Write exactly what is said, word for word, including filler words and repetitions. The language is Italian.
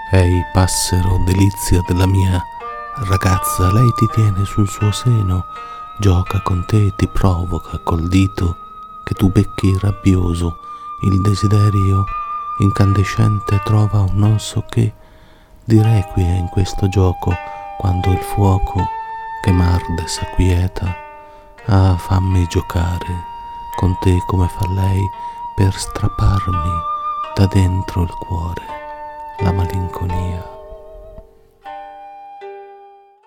Ehi, passero, delizia della mia ragazza, lei ti tiene sul suo seno, gioca con te, ti provoca col dito che tu becchi rabbioso, il desiderio incandescente trova un non so che di requie in questo gioco, quando il fuoco che m'arde s'acquieta. Ah, fammi giocare con te come fa lei per strapparmi da dentro il cuore la malinconia.